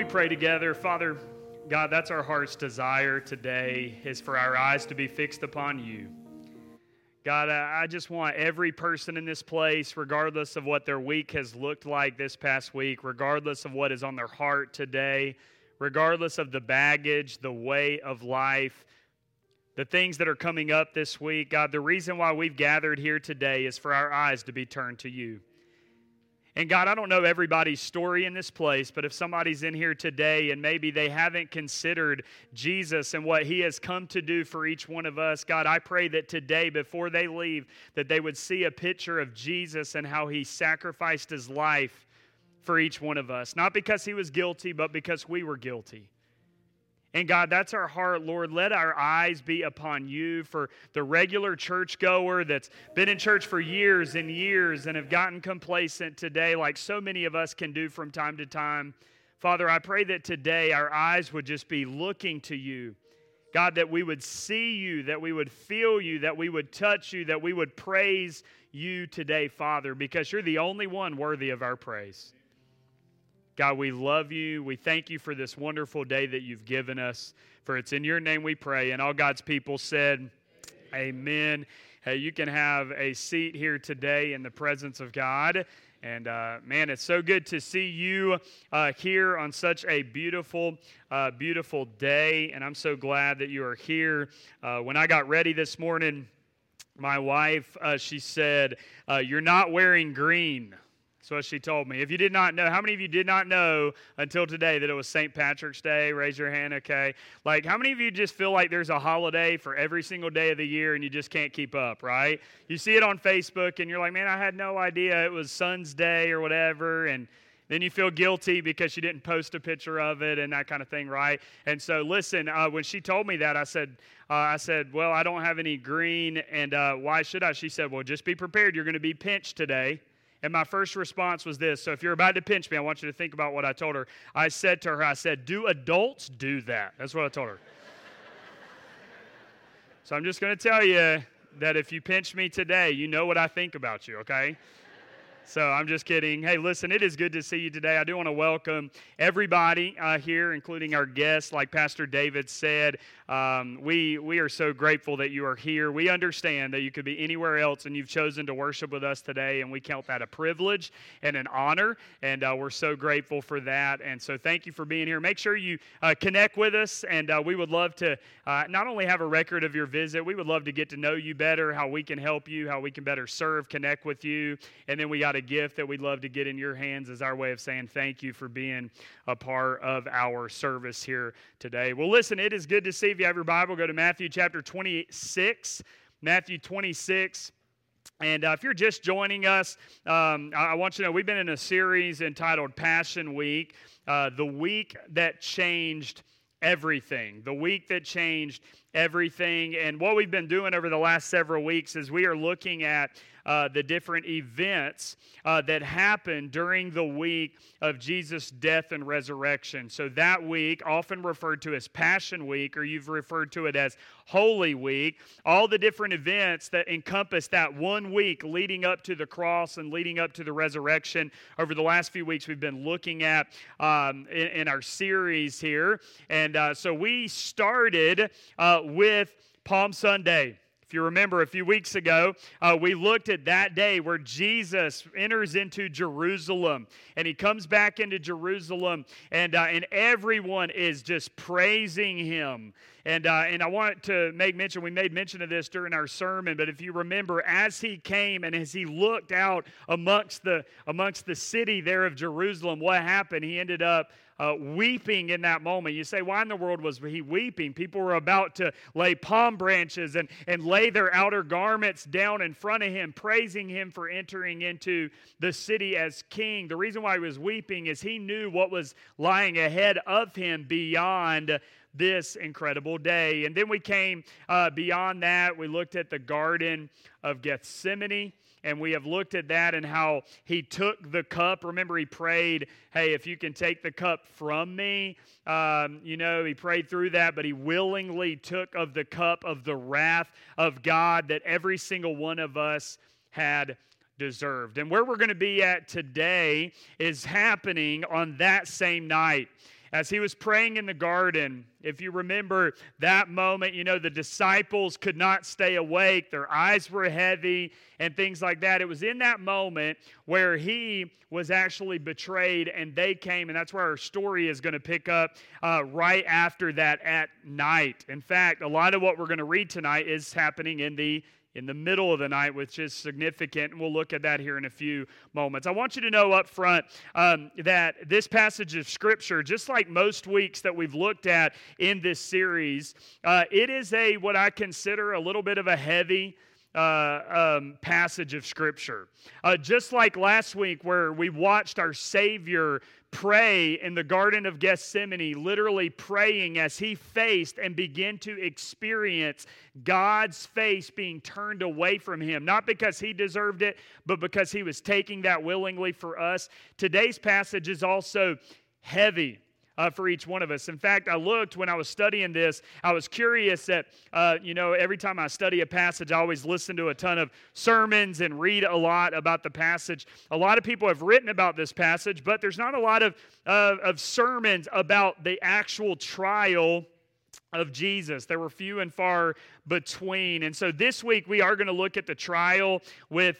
we pray together? Father, God, that's our heart's desire today, is for our eyes to be fixed upon you. God, I just want every person in this place, regardless of what their week has looked like this past week, regardless of what is on their heart today, regardless of the baggage, the way of life, the things that are coming up this week, God, the reason why we've gathered here today is for our eyes to be turned to you. And God, I don't know everybody's story in this place, but if somebody's in here today and maybe they haven't considered Jesus and what He has come to do for each one of us, God, I pray that today, before they leave, that they would see a picture of Jesus and how He sacrificed His life for each one of us. Not because He was guilty, but because we were guilty. And God, that's our heart, Lord. Let our eyes be upon you. For the regular churchgoer that's been in church for years and years and have gotten complacent today, like so many of us can do from time to time. Father, I pray that today our eyes would just be looking to you. God, that we would see you, that we would feel you, that we would touch you, that we would praise you today, Father, because you're the only one worthy of our praise. God, we love you. We thank you for this wonderful day that you've given us. For it's in your name we pray. And all God's people said, Amen. Hey, you can have a seat here today in the presence of God. And man, it's so good to see you here on such a beautiful, beautiful day. And I'm so glad that you are here. When I got ready this morning, my wife, she said, you're not wearing green. That's what she told me. If you did not know, how many of you did not know until today that it was St. Patrick's Day? Raise your hand, okay? Like, how many of you just feel like there's a holiday for every single day of the year and you just can't keep up, right? You see it on Facebook and you're like, man, I had no idea it was Son's Day or whatever, and then you feel guilty because you didn't post a picture of it and that kind of thing, right? And so, listen, when she told me that, I said, well, I don't have any green, and why should I? She said, well, just be prepared. You're going to be pinched today. And my first response was this. So if you're about to pinch me, I want you to think about what I told her. I said to her, do adults do that? That's what I told her. So I'm just going to tell you that if you pinch me today, you know what I think about you, okay? So I'm just kidding. Hey, listen, it is good to see you today. I do want to welcome everybody here, including our guests. Like Pastor David said, we are so grateful that you are here. We understand that you could be anywhere else, and you've chosen to worship with us today, and we count that a privilege and an honor, and we're so grateful for that. And so thank you for being here. Make sure you connect with us, and we would love to not only have a record of your visit, we would love to get to know you better, how we can help you, how we can better serve, connect with you, and then we got a gift that we'd love to get in your hands as our way of saying thank you for being a part of our service here today. Well, listen, it is good to see. If you have your Bible, go to Matthew chapter 26. Matthew 26. And if you're just joining us, I want you to know we've been in a series entitled Passion Week, the week that changed everything. The week that changed everything. And what we've been doing over the last several weeks is we are looking at the different events that happened during the week of Jesus' death and resurrection. So that week, often referred to as Passion Week, or you've referred to it as Holy Week, all the different events that encompass that 1 week leading up to the cross and leading up to the resurrection. Over the last few weeks, we've been looking at in our series here. And so we started with Palm Sunday. If you remember a few weeks ago, we looked at that day where Jesus enters into Jerusalem, and he comes back into Jerusalem, and everyone is just praising him. And I want to make mention, we made mention of this during our sermon, but if you remember, as he came and as he looked out amongst the city there of Jerusalem, what happened? He ended up weeping in that moment. You say, why in the world was he weeping? People were about to lay palm branches and lay their outer garments down in front of him, praising him for entering into the city as king. The reason why he was weeping is he knew what was lying ahead of him beyond this incredible day. And then we came beyond that. We looked at the Garden of Gethsemane. And we have looked at that and how he took the cup. Remember, he prayed, hey, if you can take the cup from me. He prayed through that, but he willingly took of the cup of the wrath of God that every single one of us had deserved. And where we're going to be at today is happening on that same night. As he was praying in the garden, if you remember that moment, the disciples could not stay awake. Their eyes were heavy and things like that. It was in that moment where he was actually betrayed and they came, and that's where our story is going to pick up right after that at night. In fact, a lot of what we're going to read tonight is happening in the middle of the night, which is significant, and we'll look at that here in a few moments. I want you to know up front that this passage of Scripture, just like most weeks that we've looked at in this series, it is what I consider a little bit of a heavy passage of Scripture. Just like last week where we watched our Savior pray in the Garden of Gethsemane, literally praying as he faced and began to experience God's face being turned away from him, not because he deserved it, but because he was taking that willingly for us. Today's passage is also heavy for each one of us. In fact, I looked when I was studying this, I was curious that, every time I study a passage, I always listen to a ton of sermons and read a lot about the passage. A lot of people have written about this passage, but there's not a lot of sermons about the actual trial of Jesus. There were few and far between. And so this week we are going to look at the trial with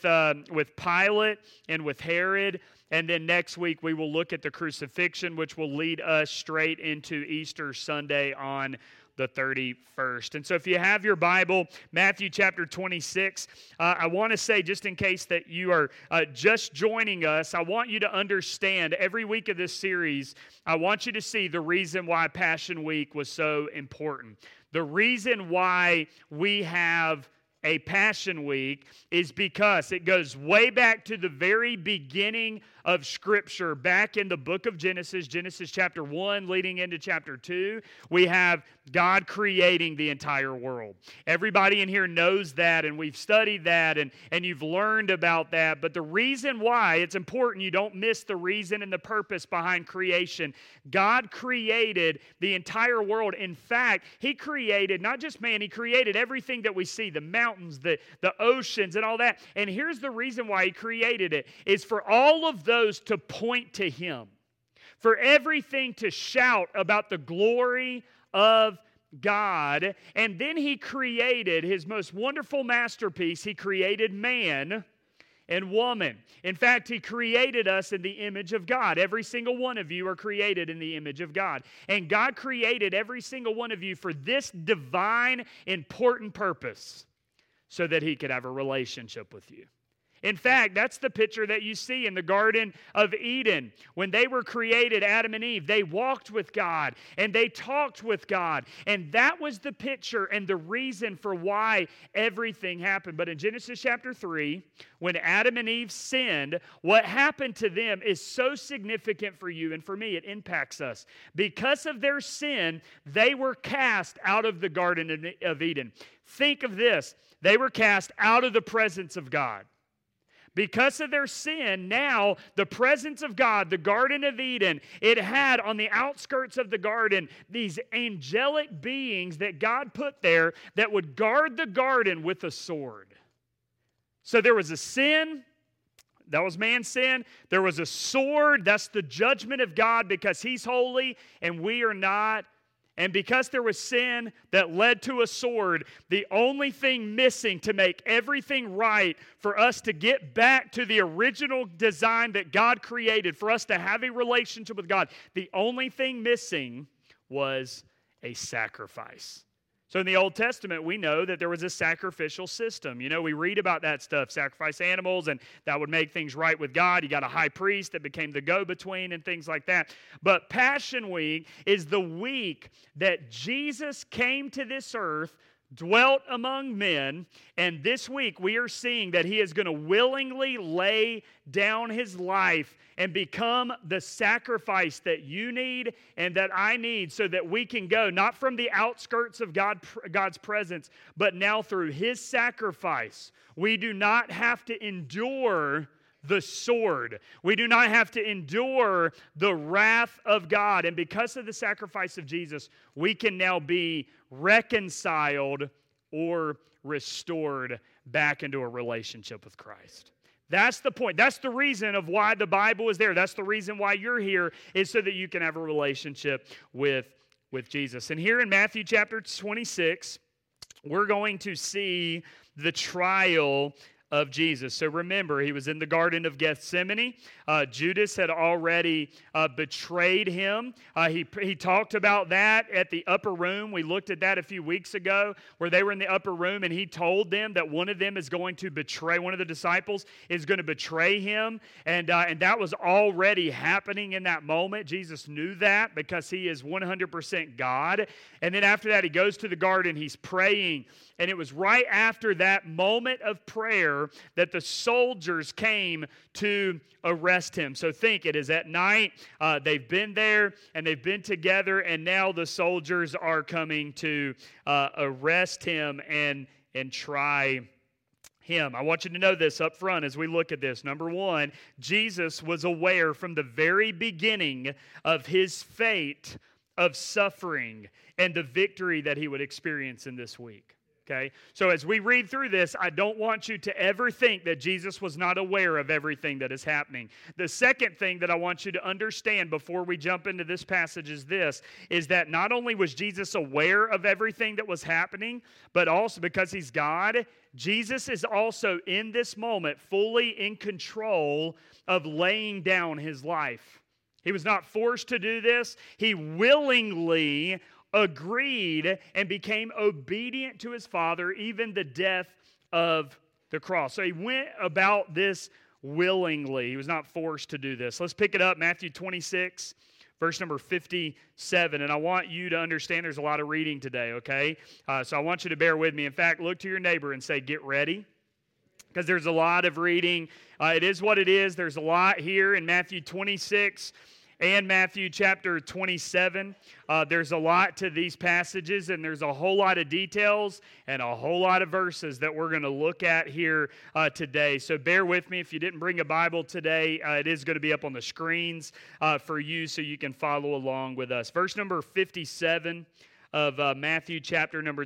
Pilate and with Herod. And then next week we will look at the crucifixion, which will lead us straight into Easter Sunday on the 31st. And so if you have your Bible, Matthew chapter 26, I want to say, just in case that you are just joining us, I want you to understand every week of this series, I want you to see the reason why Passion Week was so important. The reason why we have a Passion Week is because it goes way back to the very beginning of Scripture, back in the book of Genesis chapter 1 leading into chapter 2. We have God creating the entire world. Everybody in here knows that, and we've studied that, and you've learned about that. But the reason why it's important, you don't miss the reason and the purpose behind creation. God created the entire world. In fact, He created not just man, He created everything that we see, the mountains, the oceans, and all that. And here's the reason why He created it, is for all of those to point to Him, for everything to shout about the glory of God. And then He created His most wonderful masterpiece. He created man and woman. In fact, He created us in the image of God. Every single one of you are created in the image of God. And God created every single one of you for this divine, important purpose, so that He could have a relationship with you. In fact, that's the picture that you see in the Garden of Eden. When they were created, Adam and Eve, they walked with God and they talked with God. And that was the picture and the reason for why everything happened. But in Genesis chapter 3, when Adam and Eve sinned, what happened to them is so significant for you and for me. It impacts us. Because of their sin, they were cast out of the Garden of Eden. Think of this. They were cast out of the presence of God. Because of their sin, now the presence of God, the Garden of Eden, it had on the outskirts of the garden these angelic beings that God put there that would guard the garden with a sword. So there was a sin. That was man's sin. There was a sword. That's the judgment of God because He's holy and we are not. And because there was sin that led to a sword, the only thing missing to make everything right, for us to get back to the original design that God created, for us to have a relationship with God, the only thing missing was a sacrifice. So in the Old Testament, we know that there was a sacrificial system. We read about that stuff, sacrifice animals, and that would make things right with God. You got a high priest that became the go-between and things like that. But Passion Week is the week that Jesus came to this earth, dwelt among men, and this week we are seeing that He is going to willingly lay down His life and become the sacrifice that you need and that I need, so that we can go not from the outskirts of God's presence, but now through His sacrifice. We do not have to endure the sword. We do not have to endure the wrath of God. And because of the sacrifice of Jesus, we can now be reconciled or restored back into a relationship with Christ. That's the point. That's the reason of why the Bible is there. That's the reason why you're here, is so that you can have a relationship with Jesus. And here in Matthew chapter 26, we're going to see the trial of Jesus. So remember, he was in the Garden of Gethsemane. Judas had already betrayed him. He talked about that at the upper room. We looked at that a few weeks ago, where they were in the upper room, and he told them that one of them is going to betray, one of the disciples is going to betray him. And that was already happening in that moment. Jesus knew that because he is 100% God. And then after that, he goes to the garden, he's praying. And it was right after that moment of prayer that the soldiers came to arrest him. So think, it is at night. They've been there and they've been together, and now the soldiers are coming to arrest him and try him. I want you to know this up front as we look at this. Number one, Jesus was aware from the very beginning of his fate of suffering and the victory that he would experience in this week. Okay, so as we read through this, I don't want you to ever think that Jesus was not aware of everything that is happening. The second thing that I want you to understand before we jump into this passage is that not only was Jesus aware of everything that was happening, but also because he's God, Jesus is also in this moment fully in control of laying down his life. He was not forced to do this. He willingly agreed and became obedient to his Father, even the death of the cross. So he went about this willingly. He was not forced to do this. Let's pick it up, Matthew 26, verse number 57. And I want you to understand there's a lot of reading today, okay? So I want you to bear with me. In fact, look to your neighbor and say, get ready, because there's a lot of reading. It is what it is. There's a lot here in Matthew 26 and Matthew chapter 27. There's a lot to these passages, and there's a whole lot of details and a whole lot of verses that we're going to look at here today. So bear with me. If you didn't bring a Bible today, it is going to be up on the screens for you so you can follow along with us. Verse number 57 of Matthew chapter number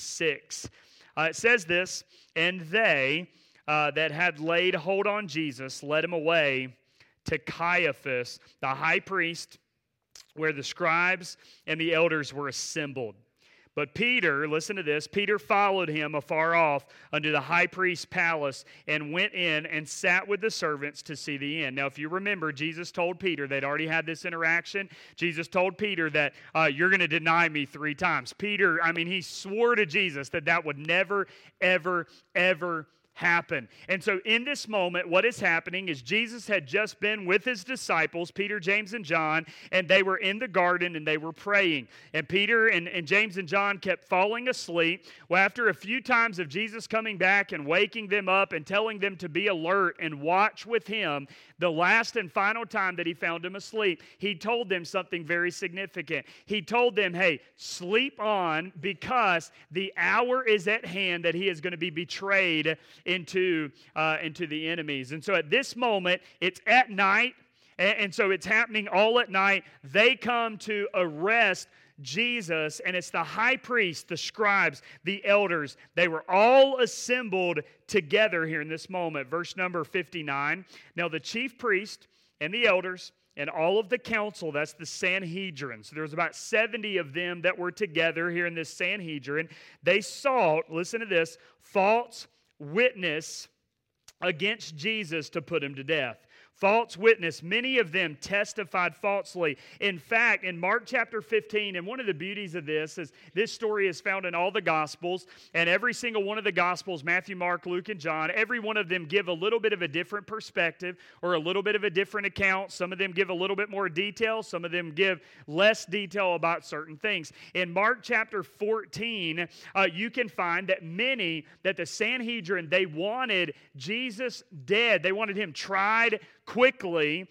26. It says this, "And they that had laid hold on Jesus led him away to Caiaphas, the high priest, where the scribes and the elders were assembled. But Peter," listen to this, "Peter followed him afar off unto the high priest's palace and went in and sat with the servants to see the end." Now, if you remember, Jesus told Peter, they'd already had this interaction. Jesus told Peter that you're going to deny me 3 times. Peter, he swore to Jesus that would never, ever, ever happen. And so in this moment, what is happening is Jesus had just been with his disciples, Peter, James, and John, and they were in the garden and they were praying. And Peter and James and John kept falling asleep. Well, after a few times of Jesus coming back and waking them up and telling them to be alert and watch with him, the last and final time that he found them asleep, he told them something very significant. He told them, hey, sleep on, because the hour is at hand that he is going to be betrayed into the enemies. And so at this moment, it's at night, and so it's happening all at night. They come to arrest Jesus, and it's the high priest, the scribes, the elders. They were all assembled together here in this moment. Verse number 59. "Now the chief priest and the elders and all of the council," that's the Sanhedrin. So there was about 70 of them that were together here in this Sanhedrin. "They sought," listen to this, "false witness against Jesus to put him to death." False witness. Many of them testified falsely. In fact, in Mark chapter 15, and one of the beauties of this is this story is found in all the Gospels, and every single one of the Gospels, Matthew, Mark, Luke, and John, every one of them give a little bit of a different perspective or a little bit of a different account. Some of them give a little bit more detail. Some of them give less detail about certain things. In Mark chapter 14, you can find that the Sanhedrin, they wanted Jesus dead. They wanted him tried quickly,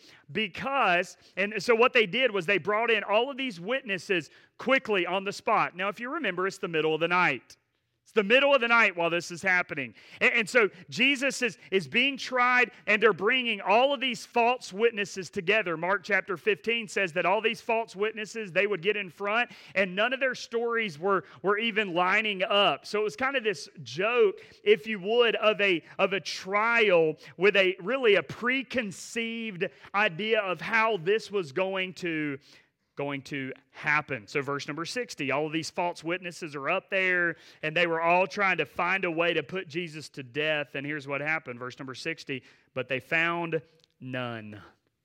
and so what they did was they brought in all of these witnesses quickly on the spot. Now, if you remember, it's the middle of the night. It's the middle of the night while this is happening. And so Jesus is being tried, and they're bringing all of these false witnesses together. Mark chapter 15 says that all these false witnesses, they would get in front, and none of their stories were even lining up. So it was kind of this joke, if you would, of a trial with really a preconceived idea of how this was going to happen. So verse number 60, all of these false witnesses are up there, and they were all trying to find a way to put Jesus to death. And here's what happened, verse number 60, but they found none.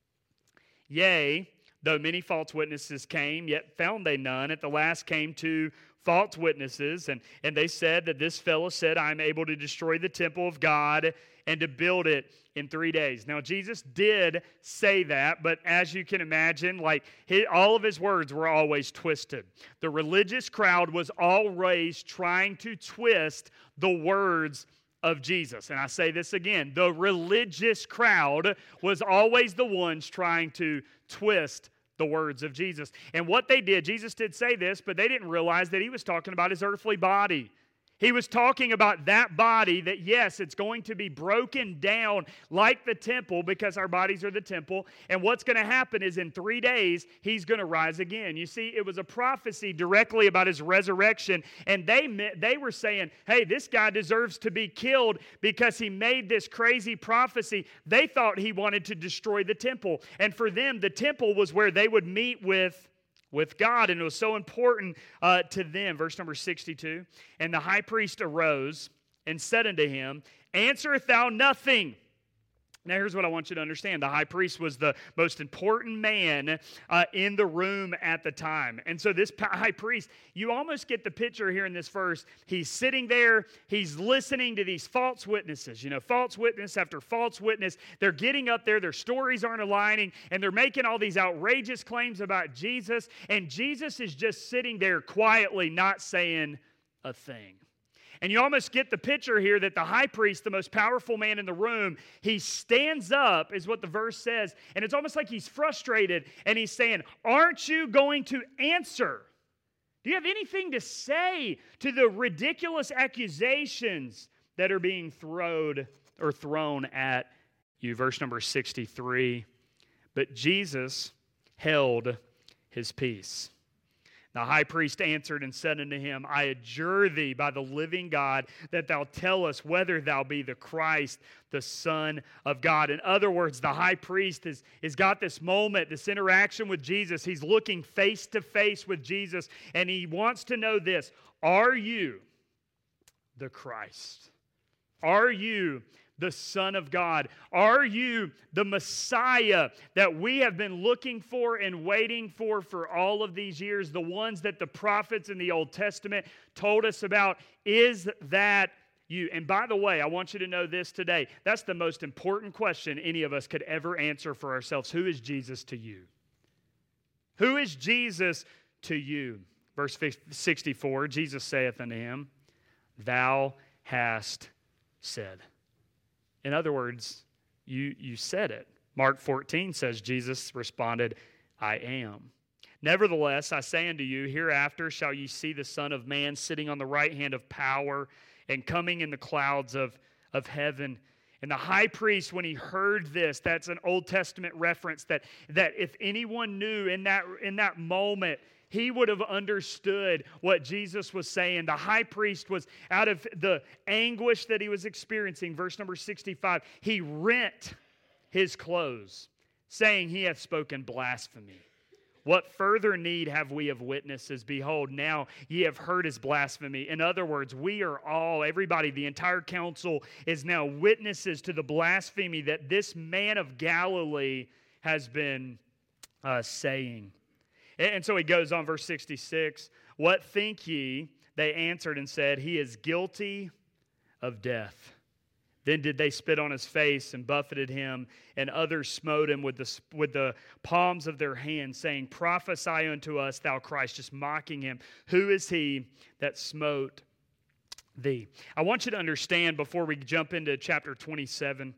Yea, though many false witnesses came, yet found they none. At the last came two false witnesses, and they said that this fellow said, I am able to destroy the temple of God and to build it in 3 days. Now, Jesus did say that, but as you can imagine, all of his words were always twisted. The religious crowd was always trying to twist the words of Jesus. And I say this again, the religious crowd was always the ones trying to twist the words of Jesus. And what they did, Jesus did say this, but they didn't realize that he was talking about his earthly body. He was talking about that body that, yes, it's going to be broken down like the temple because our bodies are the temple. And what's going to happen is in 3 days, he's going to rise again. You see, it was a prophecy directly about his resurrection. And they were saying, hey, this guy deserves to be killed because he made this crazy prophecy. They thought he wanted to destroy the temple. And for them, the temple was where they would meet with God, and it was so important to them. Verse number 62, and the high priest arose and said unto him, answerest thou nothing? Now here's what I want you to understand. The high priest was the most important man in the room at the time. And so this high priest, you almost get the picture here in this verse. He's sitting there, he's listening to these false witnesses. False witness after false witness. They're getting up there, their stories aren't aligning, and they're making all these outrageous claims about Jesus. And Jesus is just sitting there quietly, not saying a thing. And you almost get the picture here that the high priest, the most powerful man in the room, he stands up, is what the verse says, and it's almost like he's frustrated, and he's saying, aren't you going to answer? Do you have anything to say to the ridiculous accusations that are being thrown at you? Verse number 63, but Jesus held his peace. The high priest answered and said unto him, I adjure thee by the living God that thou tell us whether thou be the Christ, the Son of God. In other words, the high priest has got this moment, this interaction with Jesus. He's looking face to face with Jesus, and he wants to know this: are you the Christ? Are you the Son of God? Are you the Messiah that we have been looking for and waiting for all of these years? The ones that the prophets in the Old Testament told us about. Is that you? And by the way, I want you to know this today. That's the most important question any of us could ever answer for ourselves. Who is Jesus to you? Who is Jesus to you? Verse 64, Jesus saith unto him, thou hast said. In other words, you said it. Mark 14 says, Jesus responded, I am. Nevertheless, I say unto you, hereafter shall ye see the Son of Man sitting on the right hand of power and coming in the clouds of heaven. And the high priest, when he heard this, that's an Old Testament reference, that if anyone knew in that moment, he would have understood what Jesus was saying. The high priest was out of the anguish that he was experiencing. Verse number 65, he rent his clothes, saying, he hath spoken blasphemy. What further need have we of witnesses? Behold, now ye have heard his blasphemy. In other words, we are all, everybody, the entire council is now witnesses to the blasphemy that this man of Galilee has been saying. And so he goes on, verse 66, what think ye? They answered and said, he is guilty of death. Then did they spit on his face and buffeted him, and others smote him with the palms of their hands, saying, prophesy unto us, thou Christ, just mocking him. Who is he that smote thee? I want you to understand before we jump into chapter 27,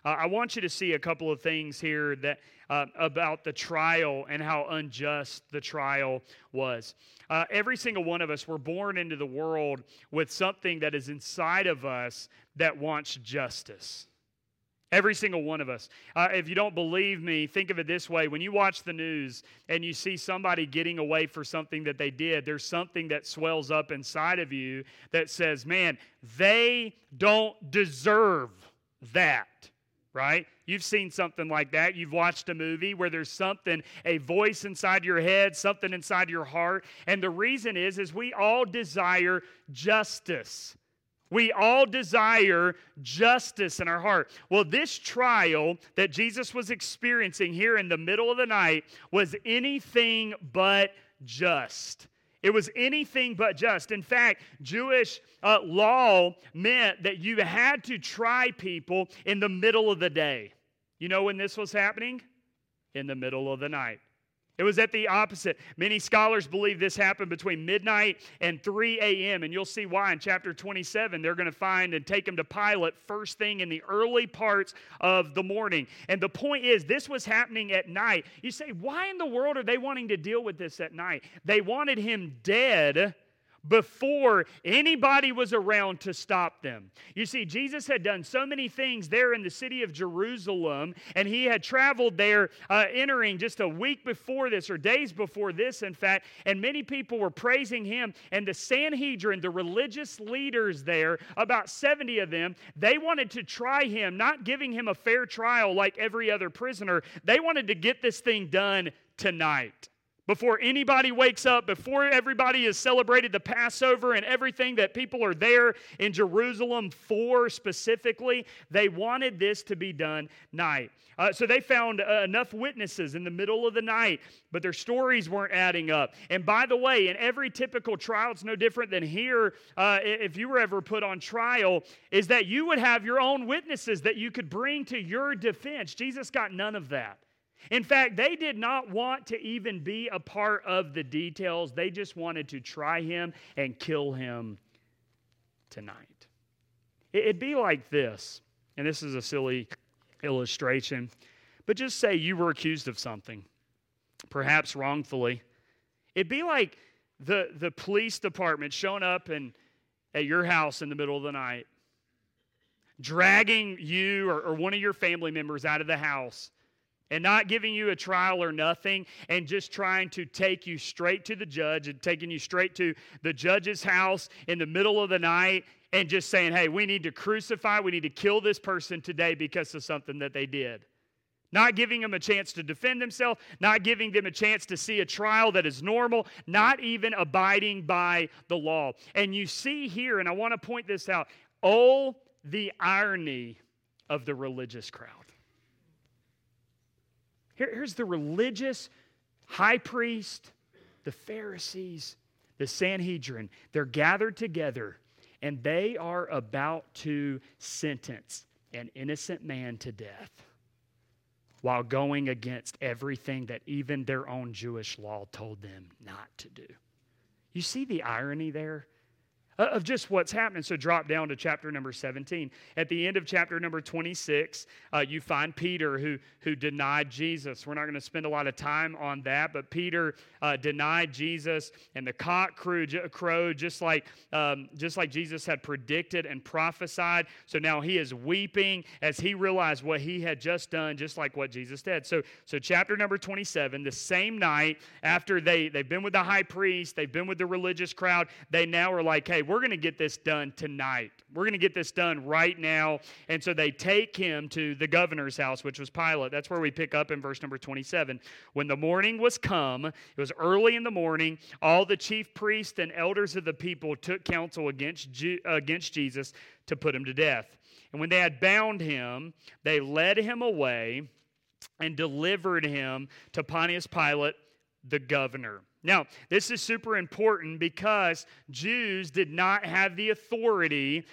I want you to see a couple of things here that about the trial and how unjust the trial was. Every single one of us were born into the world with something that is inside of us that wants justice. Every single one of us. If you don't believe me, think of it this way. When you watch the news and you see somebody getting away for something that they did, there's something that swells up inside of you that says, man, they don't deserve that, right? You've seen something like that. You've watched a movie where there's something, a voice inside your head, something inside your heart. And the reason is we all desire justice. We all desire justice in our heart. Well, this trial that Jesus was experiencing here in the middle of the night was anything but just. It was anything but just. In fact, Jewish law meant that you had to try people in the middle of the day. You know when this was happening? In the middle of the night. It was at the opposite. Many scholars believe this happened between midnight and 3 a.m., and you'll see why in chapter 27. They're going to find and take him to Pilate first thing in the early parts of the morning. And the point is, this was happening at night. You say, why in the world are they wanting to deal with this at night? They wanted him dead before anybody was around to stop them. You see, Jesus had done so many things there in the city of Jerusalem, and he had traveled there entering just a week before this, or days before this, in fact, and many people were praising him, and the Sanhedrin, the religious leaders there, about 70 of them, they wanted to try him, not giving him a fair trial like every other prisoner. They wanted to get this thing done tonight. Before anybody wakes up, before everybody has celebrated the Passover and everything that people are there in Jerusalem for specifically, they wanted this to be done night. So they found enough witnesses in the middle of the night, but their stories weren't adding up. And by the way, in every typical trial, it's no different than here, if you were ever put on trial, is that you would have your own witnesses that you could bring to your defense. Jesus got none of that. In fact, they did not want to even be a part of the details. They just wanted to try him and kill him tonight. It'd be like this, and this is a silly illustration, but just say you were accused of something, perhaps wrongfully. It'd be like the police department showing up at your house in the middle of the night, dragging you or one of your family members out of the house, and not giving you a trial or nothing, and just trying to take you straight to the judge and taking you straight to the judge's house in the middle of the night and just saying, hey, we need to kill this person today because of something that they did. Not giving them a chance to defend themselves, not giving them a chance to see a trial that is normal, not even abiding by the law. And you see here, and I want to point this out, oh, the irony of the religious crowd. Here's the religious high priest, the Pharisees, the Sanhedrin. They're gathered together, and they are about to sentence an innocent man to death while going against everything that even their own Jewish law told them not to do. You see the irony there? Of just what's happening. So drop down to chapter number 17. At the end of chapter number 26, you find Peter who denied Jesus. We're not going to spend a lot of time on that, but Peter denied Jesus, and the cock crowed just like Jesus had predicted and prophesied. So now he is weeping as he realized what he had just done, just like what Jesus did. So chapter number 27, the same night after they've been with the high priest, they've been with the religious crowd, they now are like, hey, we're going to get this done tonight. We're going to get this done right now. And so they take him to the governor's house, which was Pilate. That's where we pick up in verse number 27. When the morning was come, it was early in the morning, all the chief priests and elders of the people took counsel against Jesus to put him to death. And when they had bound him, they led him away and delivered him to Pontius Pilate, the governor. Now, this is super important because Jews did not have the authority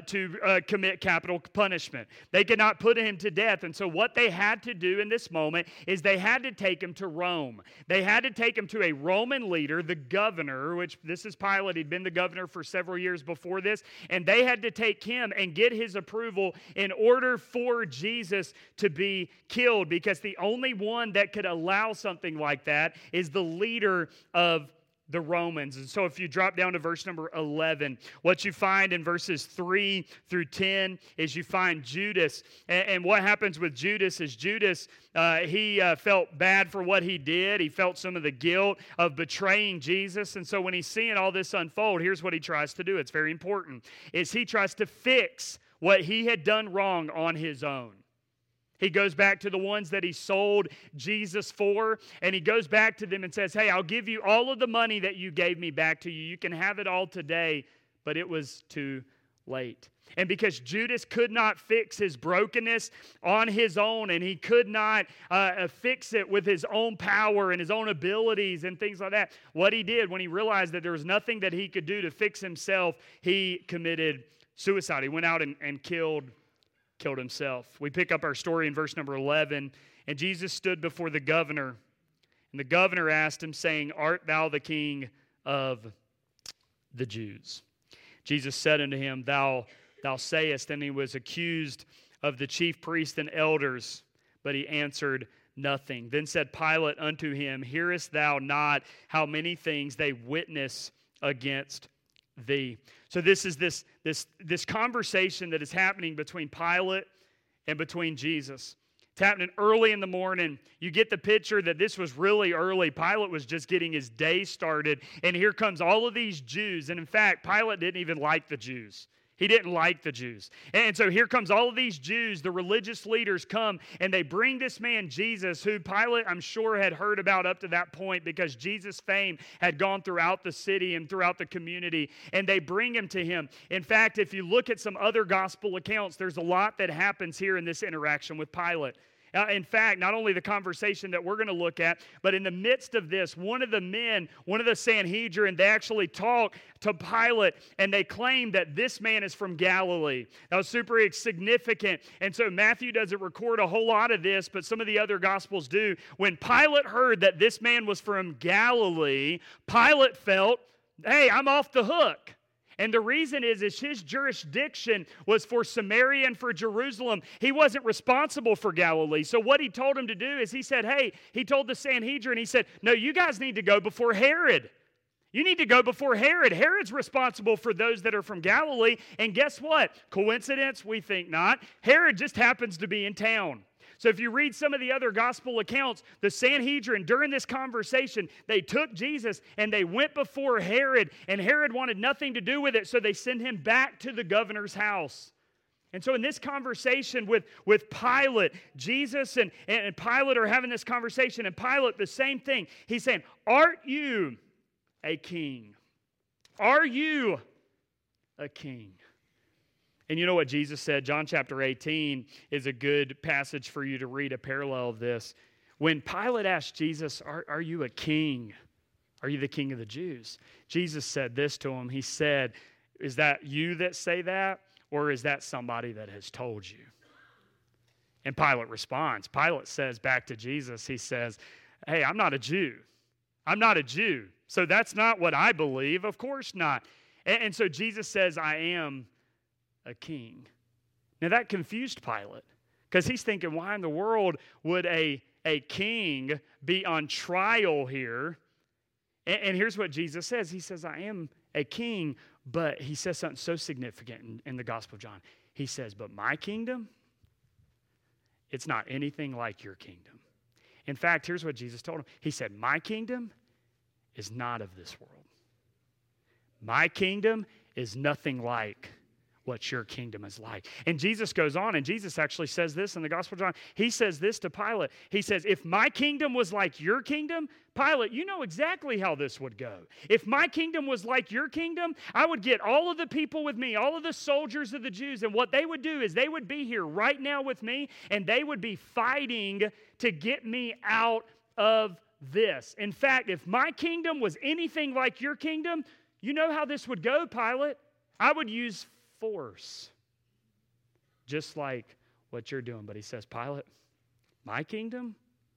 to commit capital punishment. They could not put him to death. And so what they had to do in this moment is they had to take him to Rome. They had to take him to a Roman leader, the governor, which this is Pilate. He'd been the governor for several years before this. And they had to take him and get his approval in order for Jesus to be killed, because the only one that could allow something like that is the leader of the Romans. And so if you drop down to verse number 11, what you find in verses 3 through 10 is you find Judas. And what happens with Judas is Judas, he felt bad for what he did. He felt some of the guilt of betraying Jesus. And so when he's seeing all this unfold, here's what he tries to do. It's very important. Is he tries to fix what he had done wrong on his own. He goes back to the ones that he sold Jesus for, and he goes back to them and says, hey, I'll give you all of the money that you gave me back to you. You can have it all today, but it was too late. And because Judas could not fix his brokenness on his own, and he could not fix it with his own power and his own abilities and things like that, what he did when he realized that there was nothing that he could do to fix himself, he committed suicide. He went out and killed himself. We pick up our story in verse number 11. And Jesus stood before the governor. And the governor asked him, saying, Art thou the king of the Jews? Jesus said unto him, Thou sayest. And he was accused of the chief priests and elders, but he answered nothing. Then said Pilate unto him, Hearest thou not how many things they witness against thee? So this is this conversation that is happening between Pilate and between Jesus. It's happening early in the morning. You get the picture that this was really early. Pilate was just getting his day started, and here comes all of these Jews. And in fact, Pilate didn't even like the Jews. He didn't like the Jews. And so here comes all of these Jews, the religious leaders come, and they bring this man Jesus, who Pilate, I'm sure, had heard about up to that point because Jesus' fame had gone throughout the city and throughout the community, and they bring him to him. In fact, if you look at some other gospel accounts, there's a lot that happens here in this interaction with Pilate. In fact, not only the conversation that we're going to look at, but in the midst of this, one of the Sanhedrin, they actually talk to Pilate, and they claim that this man is from Galilee. That was super significant. And so Matthew doesn't record a whole lot of this, but some of the other Gospels do. When Pilate heard that this man was from Galilee, Pilate felt, hey, I'm off the hook. And the reason is his jurisdiction was for Samaria and for Jerusalem. He wasn't responsible for Galilee. So what he told him to do is he said, hey, he told the Sanhedrin, he said, no, you guys need to go before Herod. You need to go before Herod. Herod's responsible for those that are from Galilee. And guess what? Coincidence? We think not. Herod just happens to be in town. So if you read some of the other gospel accounts, the Sanhedrin, during this conversation, they took Jesus and they went before Herod, and Herod wanted nothing to do with it, so they sent him back to the governor's house. And so in this conversation with Pilate, Jesus and Pilate are having this conversation, and Pilate, the same thing. He's saying, Art you a king? Are you a king? And you know what Jesus said? John chapter 18 is a good passage for you to read, a parallel of this. When Pilate asked Jesus, are you a king? Are you the king of the Jews? Jesus said this to him. He said, is that you that say that, or is that somebody that has told you? And Pilate responds. Pilate says back to Jesus, he says, hey, I'm not a Jew. I'm not a Jew. So that's not what I believe. Of course not. And so Jesus says, I am a king. Now that confused Pilate, because he's thinking, why in the world would a king be on trial here? And here's what Jesus says. He says, I am a king, but he says something so significant in the Gospel of John. He says, but my kingdom, it's not anything like your kingdom. In fact, here's what Jesus told him. He said, my kingdom is not of this world. My kingdom is nothing like what your kingdom is like. And Jesus goes on, and Jesus actually says this in the Gospel of John. He says this to Pilate. He says, if my kingdom was like your kingdom, Pilate, you know exactly how this would go. If my kingdom was like your kingdom, I would get all of the people with me, all of the soldiers of the Jews, and what they would do is they would be here right now with me, and they would be fighting to get me out of this. In fact, if my kingdom was anything like your kingdom, you know how this would go, Pilate? I would use force, just like what you're doing. But he says, Pilate, my kingdom,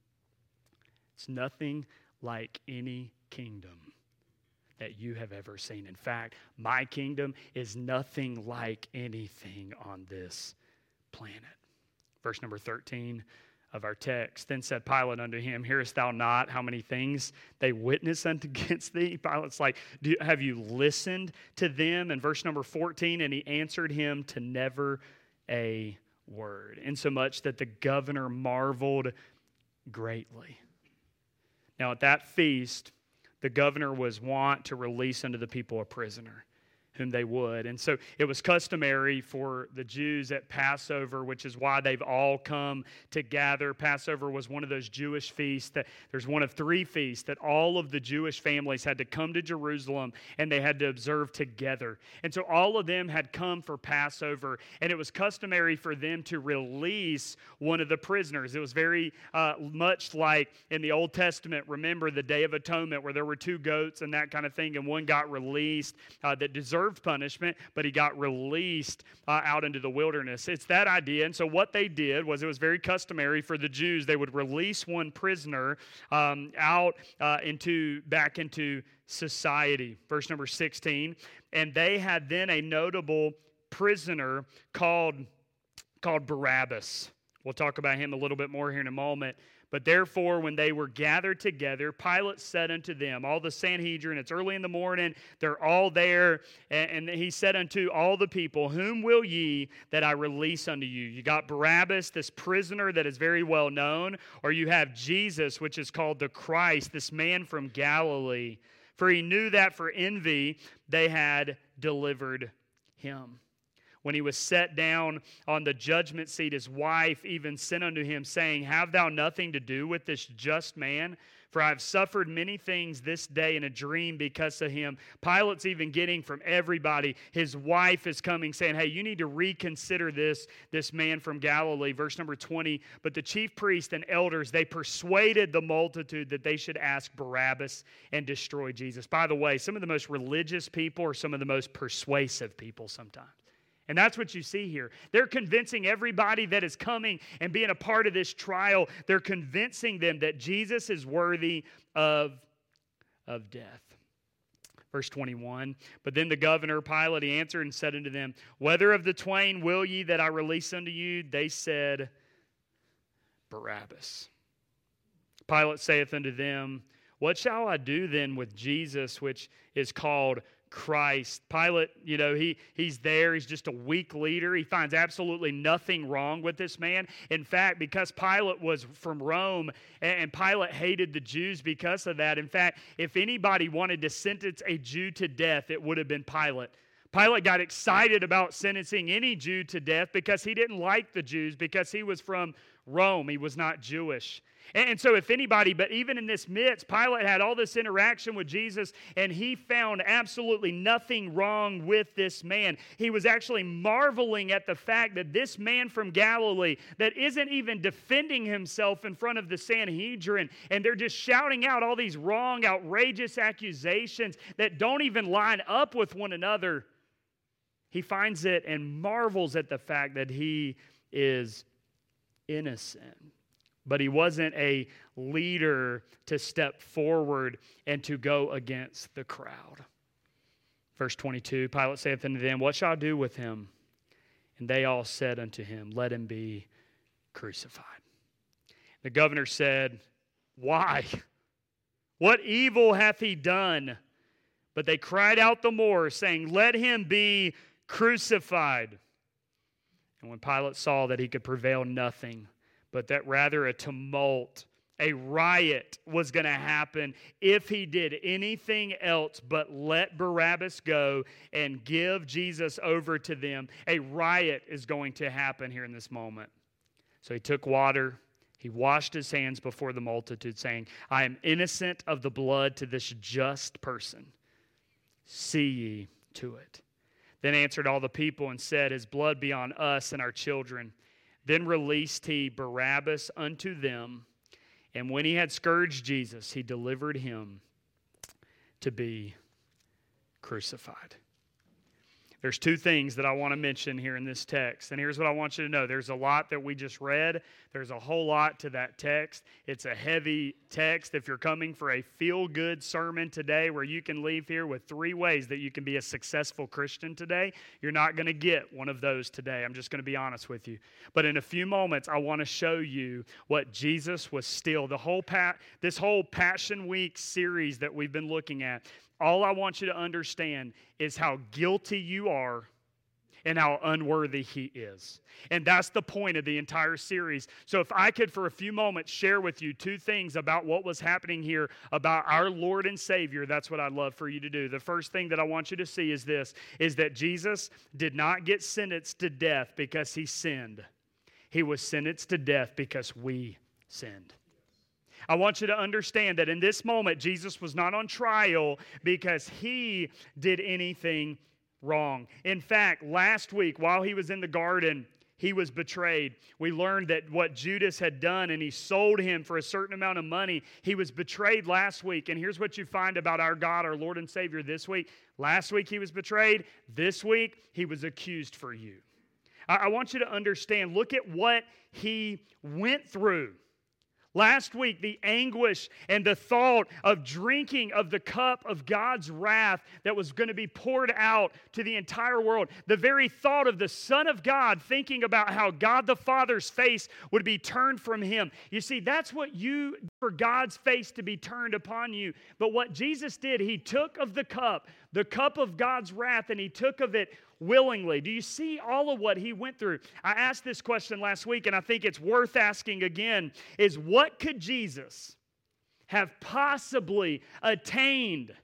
it's nothing like any kingdom that you have ever seen. In fact, my kingdom is nothing like anything on this planet. Verse number 13 of our text. Then said Pilate unto him, hearest thou not how many things they witness against thee? Pilate's like, have you listened to them? And verse number 14, and he answered him to never a word, insomuch that the governor marveled greatly. Now at that feast, the governor was wont to release unto the people a prisoner, whom they would. And so it was customary for the Jews at Passover, which is why they've all come to gather. Passover was one of those Jewish feasts that there's one of 3 feasts that all of the Jewish families had to come to Jerusalem and they had to observe together. And so all of them had come for Passover, and it was customary for them to release one of the prisoners. It was very much like in the Old Testament, remember the Day of Atonement, where there were 2 goats and that kind of thing, and one got released that deserved punishment, but he got released out into the wilderness. It's that idea. And so what they did was, it was very customary for the Jews. They would release one prisoner out back into society. Verse number 16. And they had then a notable prisoner called Barabbas. We'll talk about him a little bit more here in a moment. But therefore, when they were gathered together, Pilate said unto them, all the Sanhedrin, it's early in the morning, they're all there, and he said unto all the people, whom will ye that I release unto you? You got Barabbas, this prisoner that is very well known, or you have Jesus, which is called the Christ, this man from Galilee. For he knew that for envy they had delivered him. When he was set down on the judgment seat, his wife even sent unto him, saying, have thou nothing to do with this just man? For I have suffered many things this day in a dream because of him. Pilate's even getting from everybody. His wife is coming saying, hey, you need to reconsider this man from Galilee. Verse number 20, but the chief priests and elders, they persuaded the multitude that they should ask Barabbas and destroy Jesus. By the way, some of the most religious people are some of the most persuasive people sometimes. And that's what you see here. They're convincing everybody that is coming and being a part of this trial. They're convincing them that Jesus is worthy of death. Verse 21, but then the governor, Pilate, he answered and said unto them, whether of the twain will ye that I release unto you? They said, Barabbas. Pilate saith unto them, what shall I do then with Jesus, which is called Christ? Pilate, he's there. He's just a weak leader. He finds absolutely nothing wrong with this man. In fact, because Pilate was from Rome and Pilate hated the Jews because of that, in fact, if anybody wanted to sentence a Jew to death, it would have been Pilate. Pilate got excited about sentencing any Jew to death because he didn't like the Jews, because he was from Rome. He was not Jewish. And so if anybody, but even in this midst, Pilate had all this interaction with Jesus, and he found absolutely nothing wrong with this man. He was actually marveling at the fact that this man from Galilee that isn't even defending himself in front of the Sanhedrin, and they're just shouting out all these wrong, outrageous accusations that don't even line up with one another. He finds it and marvels at the fact that he is innocent. But he wasn't a leader to step forward and to go against the crowd. Verse 22, Pilate saith unto them, what shall I do with him? And they all said unto him, let him be crucified. The governor said, why? What evil hath he done? But they cried out the more, saying, let him be crucified. And when Pilate saw that he could prevail nothing, but that rather a tumult, a riot was going to happen if he did anything else but let Barabbas go and give Jesus over to them. A riot is going to happen here in this moment. So he took water, he washed his hands before the multitude, saying, I am innocent of the blood to this just person. See ye to it. Then answered all the people and said, his blood be on us and our children. Then released he Barabbas unto them, And when he had scourged Jesus, he delivered him to be crucified. There's two things that I want to mention here in this text. And here's what I want you to know. There's a lot that we just read. There's a whole lot to that text. It's a heavy text. If you're coming for a feel-good sermon today where you can leave here with 3 ways that you can be a successful Christian today, you're not going to get one of those today. I'm just going to be honest with you. But in a few moments, I want to show you what Jesus was still. This whole Passion Week series that we've been looking at, all I want you to understand is how guilty you are and how unworthy he is. And that's the point of the entire series. So if I could for a few moments share with you 2 things about what was happening here about our Lord and Savior, that's what I'd love for you to do. The first thing that I want you to see is this, is that Jesus did not get sentenced to death because he sinned. He was sentenced to death because we sinned. I want you to understand that in this moment, Jesus was not on trial because he did anything wrong. In fact, last week, while he was in the garden, he was betrayed. We learned that what Judas had done, and he sold him for a certain amount of money. He was betrayed last week. And here's what you find about our God, our Lord and Savior this week. Last week, he was betrayed. This week, he was accused for you. I want you to understand, look at what he went through. Last week, the anguish and the thought of drinking of the cup of God's wrath that was going to be poured out to the entire world. The very thought of the Son of God thinking about how God the Father's face would be turned from him. You see, that's what for God's face to be turned upon you. But what Jesus did, he took of the cup of God's wrath, and he took of it willingly. Do you see all of what he went through? I asked this question last week, and I think it's worth asking again, is what could Jesus have possibly attained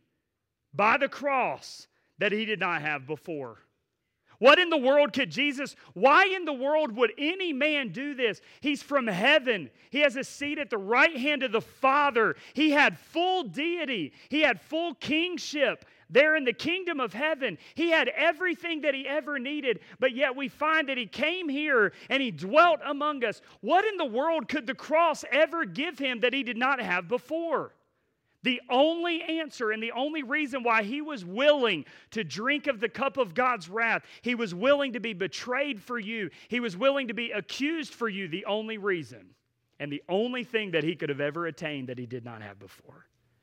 by the cross that he did not have before? What in the world could Jesus, why in the world would any man do this? He's from heaven. He has a seat at the right hand of the Father. He had full deity. He had full kingship. There in the kingdom of heaven, he had everything that he ever needed, but yet we find that he came here and he dwelt among us. What in the world could the cross ever give him that he did not have before? The only answer and the only reason why he was willing to drink of the cup of God's wrath, he was willing to be betrayed for you, he was willing to be accused for you, the only reason and the only thing that he could have ever attained that he did not have before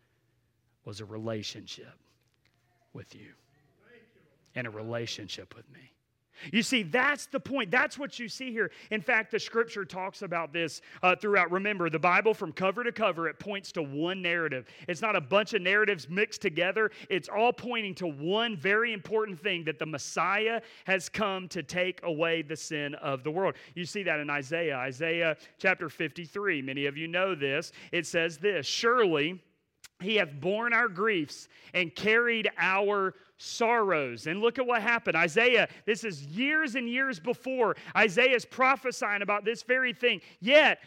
was a relationship with you and a relationship with me. You see, that's the point. That's what you see here. In fact, the Scripture talks about this throughout. Remember, the Bible from cover to cover, it points to one narrative. It's not a bunch of narratives mixed together. It's all pointing to one very important thing, that the Messiah has come to take away the sin of the world. You see that in Isaiah chapter 53. Many of you know this. It says this, "Surely he hath borne our griefs and carried our sorrows." And look at what happened. Isaiah, this is years and years before. Isaiah is prophesying about this very thing. Yet,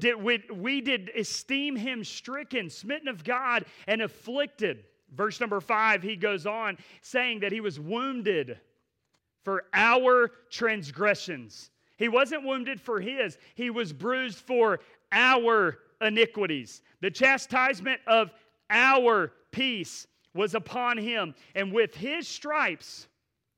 we did esteem him stricken, smitten of God, and afflicted. Verse number 5, he goes on saying that he was wounded for our transgressions. He wasn't wounded for his. He was bruised for our iniquities. The chastisement of our peace was upon him, and with his stripes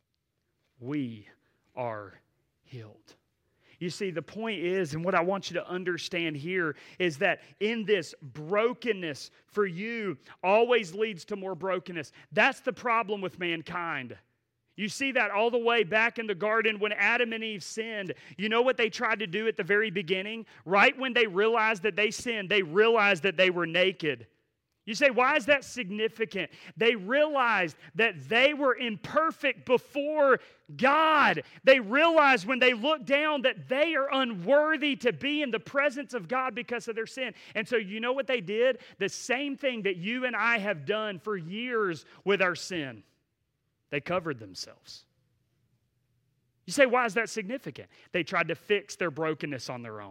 we are healed. You see, the point is, and what I want you to understand here, is that in this brokenness for you always leads to more brokenness. That's the problem with mankind. You see that all the way back in the garden when Adam and Eve sinned. You know what they tried to do at the very beginning? Right when they realized that they sinned, they realized that they were naked. You say, why is that significant? They realized that they were imperfect before God. They realized when they looked down that they are unworthy to be in the presence of God because of their sin. And so you know what they did? The same thing that you and I have done for years with our sin. They covered themselves. You say, why is that significant? They tried to fix their brokenness on their own.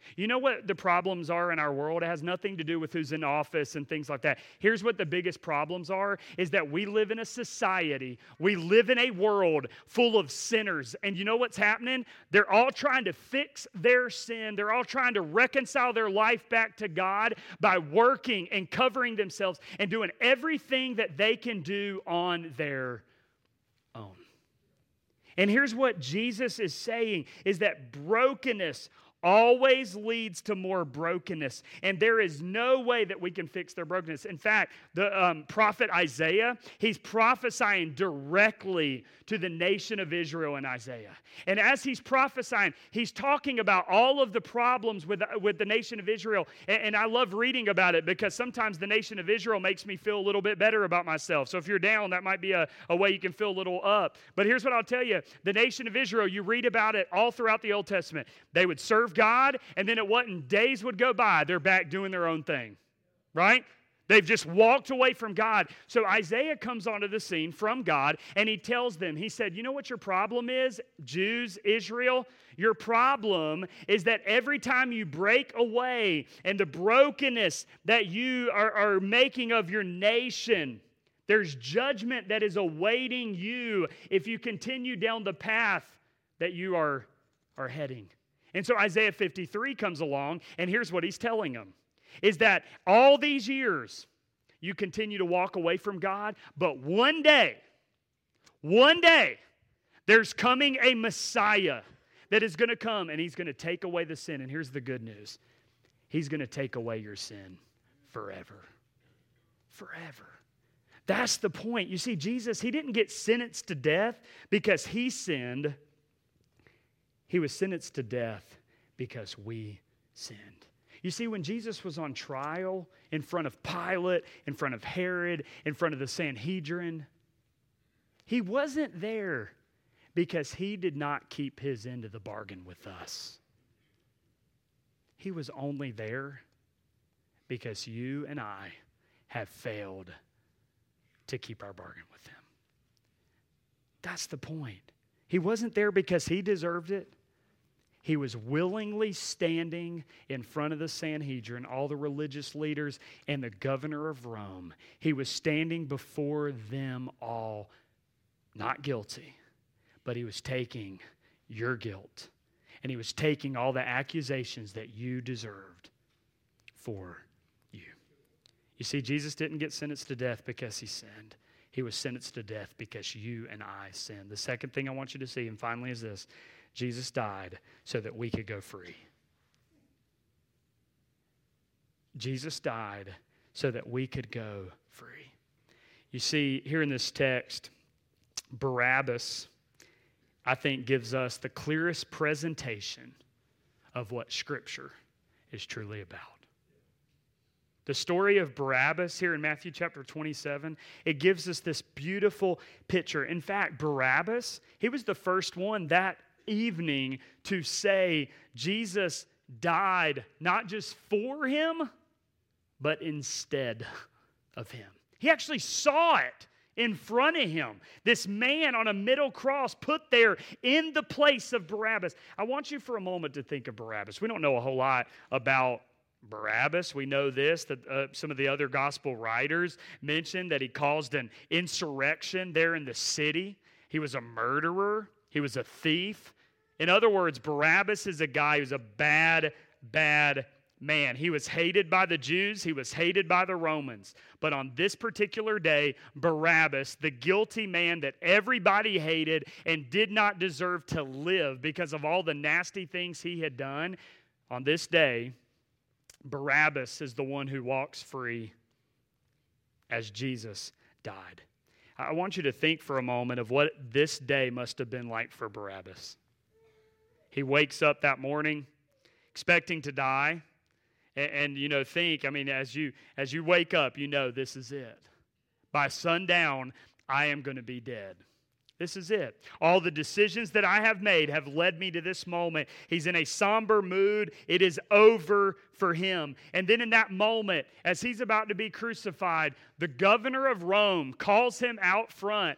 You know what the problems are in our world? It has nothing to do with who's in office and things like that. Here's what the biggest problems are, is that we live in a society, we live in a world full of sinners. And you know what's happening? They're all trying to fix their sin. They're all trying to reconcile their life back to God by working and covering themselves and doing everything that they can do on their own. And here's what Jesus is saying, is that brokenness always leads to more brokenness. And there is no way that we can fix their brokenness. In fact, the prophet Isaiah, he's prophesying directly to the nation of Israel in Isaiah. And as he's prophesying, he's talking about all of the problems with the nation of Israel. And I love reading about it because sometimes the nation of Israel makes me feel a little bit better about myself. So if you're down, that might be a way you can feel a little up. But here's what I'll tell you. The nation of Israel, you read about it all throughout the Old Testament. They would serve God, and then it wasn't days would go by, they're back doing their own thing, right? They've just walked away from God. So Isaiah comes onto the scene from God, and he tells them, he said, you know what your problem is, Jews, Israel? Your problem is that every time you break away and the brokenness that you are making of your nation, there's judgment that is awaiting you if you continue down the path that you are heading. And so Isaiah 53 comes along, and here's what he's telling them, is that all these years you continue to walk away from God, but one day, there's coming a Messiah that is going to come, and he's going to take away the sin. And here's the good news. He's going to take away your sin forever. Forever. That's the point. You see, Jesus, he didn't get sentenced to death because he sinned. He was sentenced to death because we sinned. You see, when Jesus was on trial in front of Pilate, in front of Herod, in front of the Sanhedrin, he wasn't there because he did not keep his end of the bargain with us. He was only there because you and I have failed to keep our bargain with him. That's the point. He wasn't there because he deserved it. He was willingly standing in front of the Sanhedrin, all the religious leaders, and the governor of Rome. He was standing before them all, not guilty, but he was taking your guilt. And he was taking all the accusations that you deserved for you. You see, Jesus didn't get sentenced to death because he sinned. He was sentenced to death because you and I sinned. The second thing I want you to see, and finally, is this. Jesus died so that we could go free. Jesus died so that we could go free. You see, here in this text, Barabbas, I think, gives us the clearest presentation of what Scripture is truly about. The story of Barabbas here in Matthew chapter 27, it gives us this beautiful picture. In fact, Barabbas, he was the first one that evening to say Jesus died not just for him, but instead of him. He actually saw it in front of him. This man on a middle cross put there in the place of Barabbas. I want you for a moment to think of Barabbas. We don't know a whole lot about Barabbas. We know this, that some of the other gospel writers mentioned that he caused an insurrection there in the city. He was a murderer. He was a thief. In other words, Barabbas is a guy who's a bad man. He was hated by the Jews. He was hated by the Romans. But on this particular day, Barabbas, the guilty man that everybody hated and did not deserve to live because of all the nasty things he had done, on this day, Barabbas is the one who walks free as Jesus died. I want you to think for a moment of what this day must have been like for Barabbas. He wakes up that morning expecting to die. And think, as you wake up, this is it. By sundown, I am going to be dead. This is it. All the decisions that I have made have led me to this moment. He's in a somber mood. It is over for him. And then in that moment, as he's about to be crucified, the governor of Rome calls him out front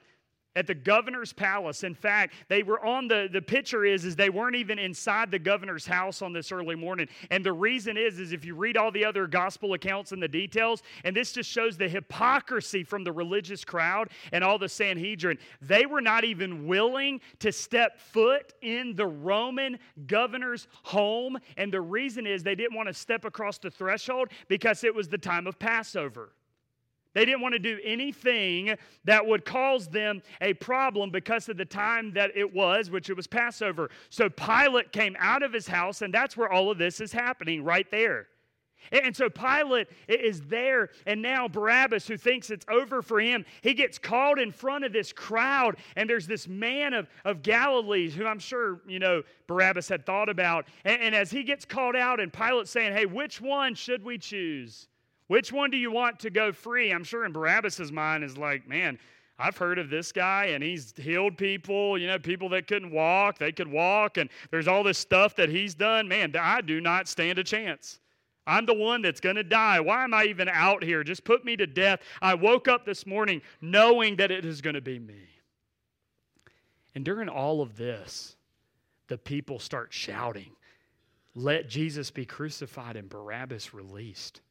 at the governor's palace. In fact, they were on the picture is they weren't even inside the governor's house on this early morning. And the reason is if you read all the other gospel accounts and the details, and this just shows the hypocrisy from the religious crowd and all the Sanhedrin, they were not even willing to step foot in the Roman governor's home. And the reason is they didn't want to step across the threshold because it was the time of Passover. They didn't want to do anything that would cause them a problem because of the time that it was, which it was Passover. So Pilate came out of his house, and that's where all of this is happening, right there. And so Pilate is there, and now Barabbas, who thinks it's over for him, he gets called in front of this crowd, and there's this man of Galilee, who I'm sure, Barabbas had thought about. And as he gets called out, and Pilate's saying, hey, which one should we choose? Which one do you want to go free? I'm sure in Barabbas' mind is like, man, I've heard of this guy, and he's healed people, people that couldn't walk, they could walk, and there's all this stuff that he's done. Man, I do not stand a chance. I'm the one that's going to die. Why am I even out here? Just put me to death. I woke up this morning knowing that it is going to be me. And during all of this, the people start shouting, let Jesus be crucified and Barabbas released.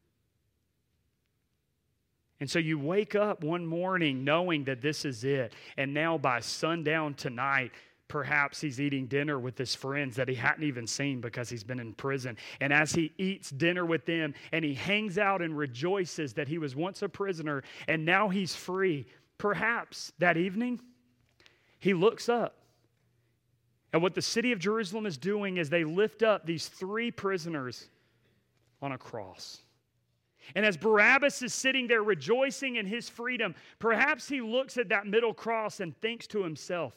And so you wake up one morning knowing that this is it. And now by sundown tonight, perhaps he's eating dinner with his friends that he hadn't even seen because he's been in prison. And as he eats dinner with them and he hangs out and rejoices that he was once a prisoner and now he's free, perhaps that evening he looks up. And what the city of Jerusalem is doing is they lift up these 3 prisoners on a cross. And as Barabbas is sitting there rejoicing in his freedom, perhaps he looks at that middle cross and thinks to himself,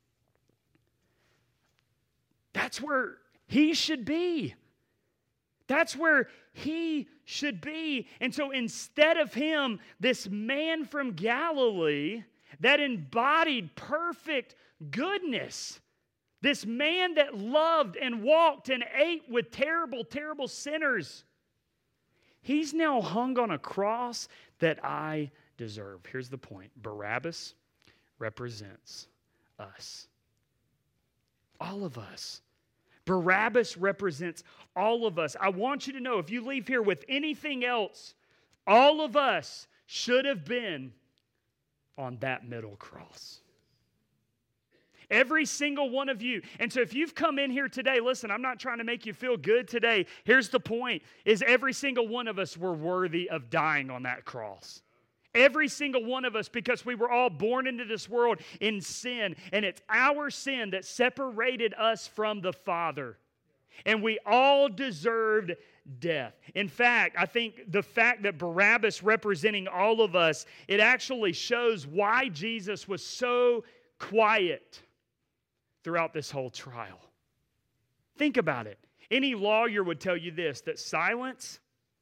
that's where he should be. That's where he should be. And so instead of him, this man from Galilee that embodied perfect goodness, this man that loved and walked and ate with terrible, terrible sinners, he's now hung on a cross that I deserve. Here's the point. Barabbas represents us. All of us. Barabbas represents all of us. I want you to know, if you leave here with anything else, all of us should have been on that middle cross. Every single one of you. And so if you've come in here today, listen, I'm not trying to make you feel good today. Here's the point, is every single one of us were worthy of dying on that cross. Every single one of us, because we were all born into this world in sin, and it's our sin that separated us from the Father. And we all deserved death. In fact, I think the fact that Barabbas representing all of us, it actually shows why Jesus was so quiet throughout this whole trial. Think about it. Any lawyer would tell you this, that silence,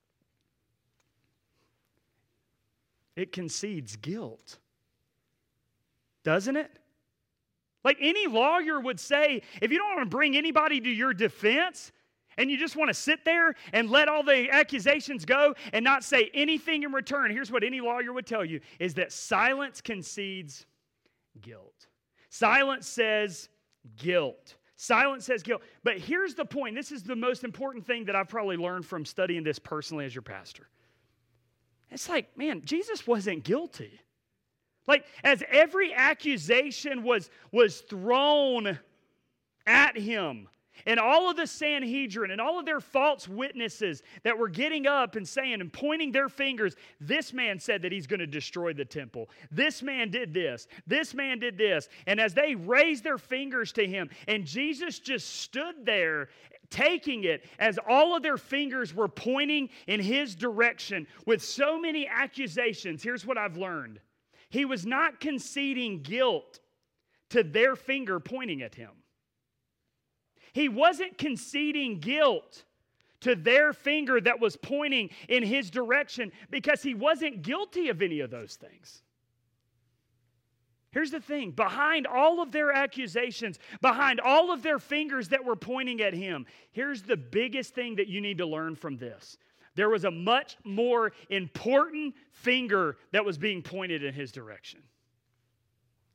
it concedes guilt. Doesn't it? Like any lawyer would say, if you don't want to bring anybody to your defense, and you just want to sit there and let all the accusations go and not say anything in return, here's what any lawyer would tell you, is that silence concedes guilt. Silence says guilt. Silence says guilt. But here's the point. This is the most important thing that I've probably learned from studying this personally as your pastor. It's like, man, Jesus wasn't guilty. Like, as every accusation was thrown at him, and all of the Sanhedrin and all of their false witnesses that were getting up and saying and pointing their fingers, this man said that he's going to destroy the temple. This man did this. This man did this. And as they raised their fingers to him, and Jesus just stood there taking it as all of their fingers were pointing in his direction with so many accusations, here's what I've learned. He was not conceding guilt to their finger pointing at him. He wasn't conceding guilt to their finger that was pointing in his direction because he wasn't guilty of any of those things. Here's the thing. Behind all of their accusations, behind all of their fingers that were pointing at him, here's the biggest thing that you need to learn from this. There was a much more important finger that was being pointed in his direction.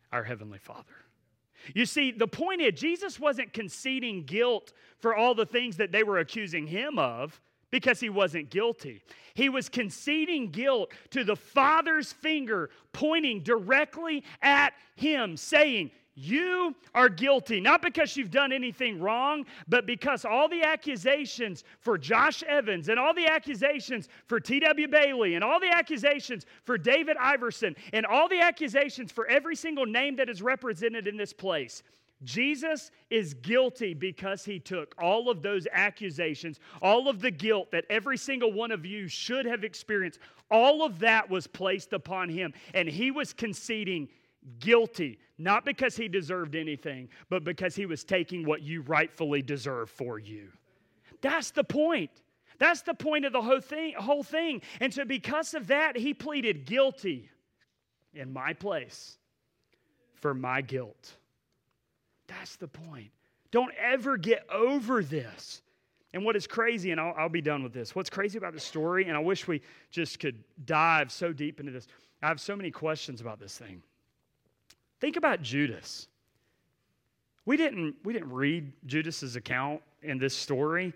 our Heavenly Father. You see, the point is, Jesus wasn't conceding guilt for all the things that they were accusing him of because he wasn't guilty. He was conceding guilt to the Father's finger pointing directly at him, saying, you are guilty, not because you've done anything wrong, but because all the accusations for Josh Evans and all the accusations for T.W. Bailey and all the accusations for David Iverson and all the accusations for every single name that is represented in this place, Jesus is guilty because he took all of those accusations, all of the guilt that every single one of you should have experienced, all of that was placed upon him, and he was conceding guilty, not because he deserved anything, but because he was taking what you rightfully deserve for you. That's the point. That's the point of the whole thing. And so because of that, he pleaded guilty in my place for my guilt. That's the point. Don't ever get over this. And what is crazy, and I'll be done with this, what's crazy about this story, and I wish we just could dive so deep into this. I have so many questions about this thing. Think about Judas. We didn't read Judas's account in this story.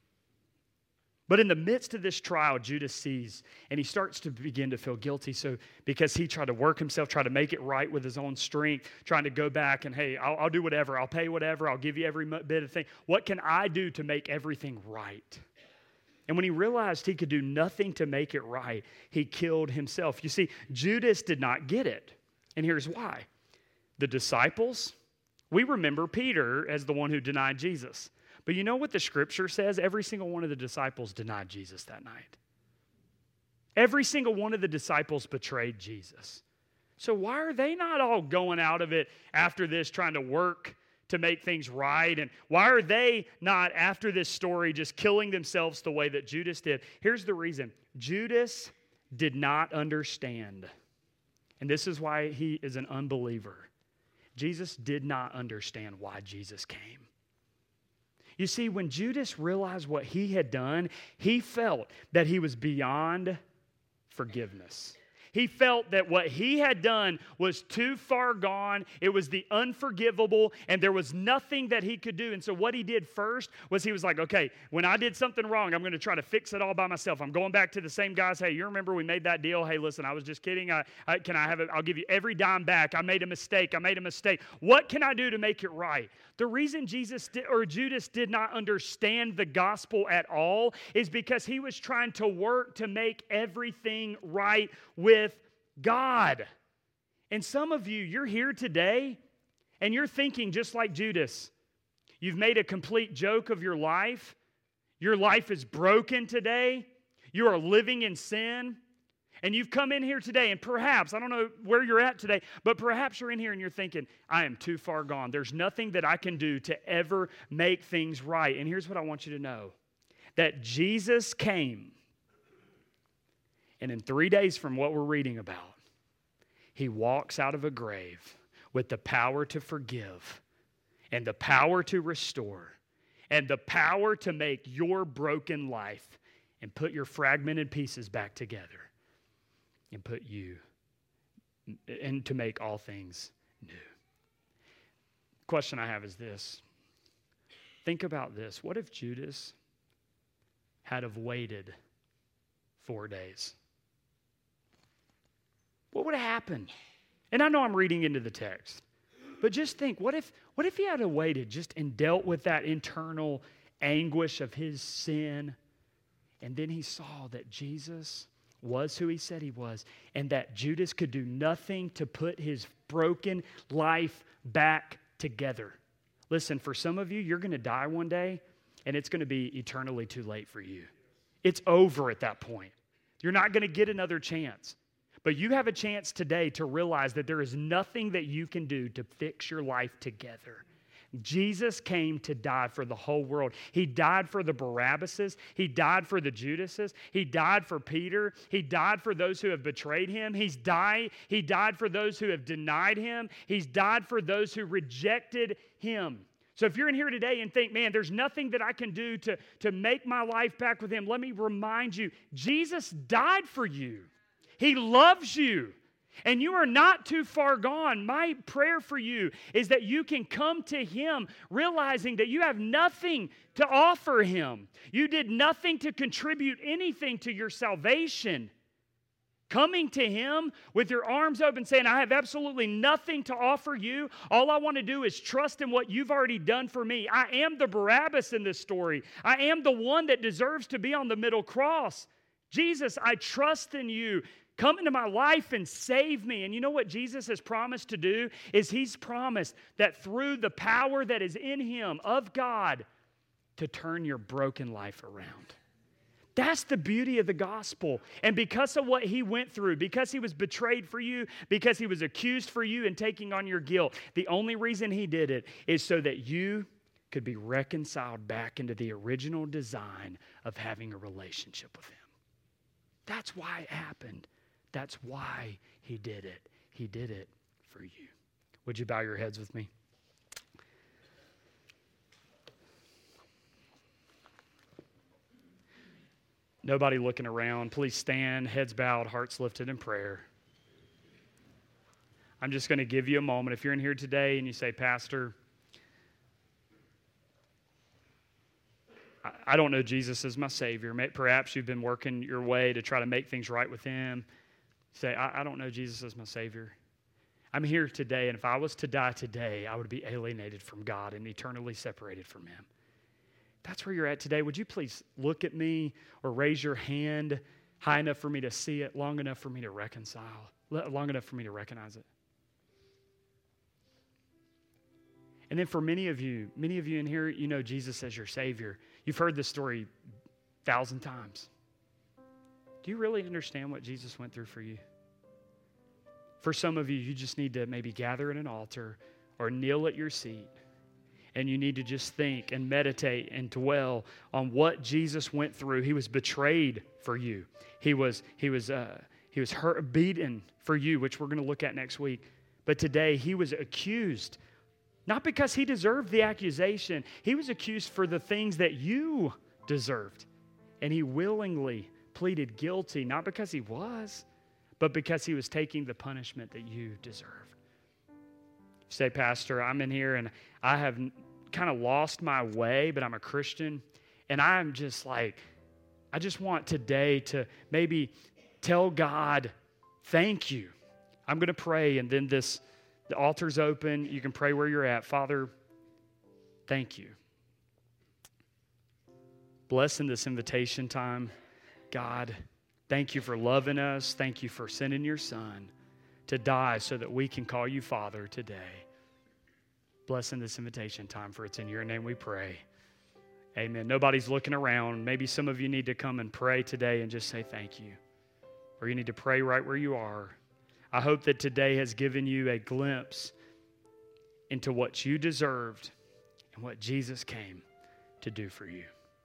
But in the midst of this trial, Judas sees, and he starts to begin to feel guilty. So because he tried to work himself, try to make it right with his own strength, trying to go back and, hey, I'll do whatever. I'll pay whatever. I'll give you every bit of thing. What can I do to make everything right? And when he realized he could do nothing to make it right, he killed himself. You see, Judas did not get it. And here's why. The disciples, we remember Peter as the one who denied Jesus. But you know what the scripture says? Every single one of the disciples denied Jesus that night. Every single one of the disciples betrayed Jesus. So why are they not all going out of it after this trying to work to make things right? And why are they not, after this story, just killing themselves the way that Judas did? Here's the reason. Judas did not understand. And this is why he is an unbeliever. Jesus did not understand why Jesus came. You see, when Judas realized what he had done, he felt that he was beyond forgiveness. He felt that what he had done was too far gone. It was the unforgivable, and there was nothing that he could do. And so what he did first was he was like, okay, when I did something wrong, I'm going to try to fix it all by myself. I'm going back to the same guys. Hey, you remember we made that deal? Hey, listen, I was just kidding. Can I have it? I'll give you every dime back. I made a mistake. What can I do to make it right? The reason Judas did not understand the gospel at all is because he was trying to work to make everything right with God. And some of you, you're here today and you're thinking just like Judas. You've made a complete joke of your life. Your life is broken today. You are living in sin. And you've come in here today, and perhaps, I don't know where you're at today, but perhaps you're in here and you're thinking, I am too far gone. There's nothing that I can do to ever make things right. And here's what I want you to know, that Jesus came, and in 3 days from what we're reading about, he walks out of a grave with the power to forgive and the power to restore and the power to make your broken life and put your fragmented pieces back together. And put you, and to make all things new. The question I have is this. Think about this. What if Judas had have waited 4 days? What would have happened? And I know I'm reading into the text, but just think, what if he had have waited just and dealt with that internal anguish of his sin, and then he saw that Jesus was who he said he was, and that Judas could do nothing to put his broken life back together. Listen, for some of you, you're going to die one day, and it's going to be eternally too late for you. It's over at that point. You're not going to get another chance. But you have a chance today to realize that there is nothing that you can do to fix your life together. Jesus came to die for the whole world. He died for the Barabbases. He died for the Judases. He died for Peter. He died for those who have betrayed him. He died for those who have denied him. He's died for those who rejected him. So if you're in here today and think, man, there's nothing that I can do to make my life back with him, let me remind you, Jesus died for you. He loves you. And you are not too far gone. My prayer for you is that you can come to Him realizing that you have nothing to offer Him. You did nothing to contribute anything to your salvation. Coming to Him with your arms open saying, I have absolutely nothing to offer you. All I want to do is trust in what you've already done for me. I am the Barabbas in this story. I am the one that deserves to be on the middle cross. Jesus, I trust in you. Come into my life and save me. And you know what Jesus has promised to do? Is He's promised that through the power that is in Him, of God, to turn your broken life around. That's the beauty of the gospel. And because of what He went through, because He was betrayed for you, because He was accused for you and taking on your guilt, the only reason He did it is so that you could be reconciled back into the original design of having a relationship with Him. That's why it happened. That's why He did it. He did it for you. Would you bow your heads with me? Nobody looking around. Please stand, heads bowed, hearts lifted in prayer. I'm just going to give you a moment. If you're in here today and you say, Pastor, I don't know Jesus as my Savior. Perhaps you've been working your way to try to make things right with Him. Say, I don't know Jesus as my Savior. I'm here today, and if I was to die today, I would be alienated from God and eternally separated from Him. That's where you're at today. Would you please look at me or raise your hand high enough for me to see it, long enough for me to reconcile, long enough for me to recognize it? And then for many of you in here, you know Jesus as your Savior. You've heard this story 1,000 times. Do you really understand what Jesus went through for you? For some of you, you just need to maybe gather at an altar or kneel at your seat. And you need to just think and meditate and dwell on what Jesus went through. He was betrayed for you. He was hurt, beaten for you, which we're going to look at next week. But today He was accused, not because He deserved the accusation. He was accused for the things that you deserved. And He willingly pleaded guilty, not because He was, but because He was taking the punishment that you deserve. You say, Pastor, I'm in here and I have kind of lost my way, but I'm a Christian. And I'm just like, I just want today to maybe tell God, thank you. I'm going to pray, and then the altar's open. You can pray where you're at. Father, thank you. Bless in this invitation time. God, thank you for loving us. Thank you for sending your Son to die so that we can call you Father today. Bless in this invitation time, for it's in your name we pray. Amen. Nobody's looking around. Maybe some of you need to come and pray today and just say thank you. Or you need to pray right where you are. I hope that today has given you a glimpse into what you deserved and what Jesus came to do for you.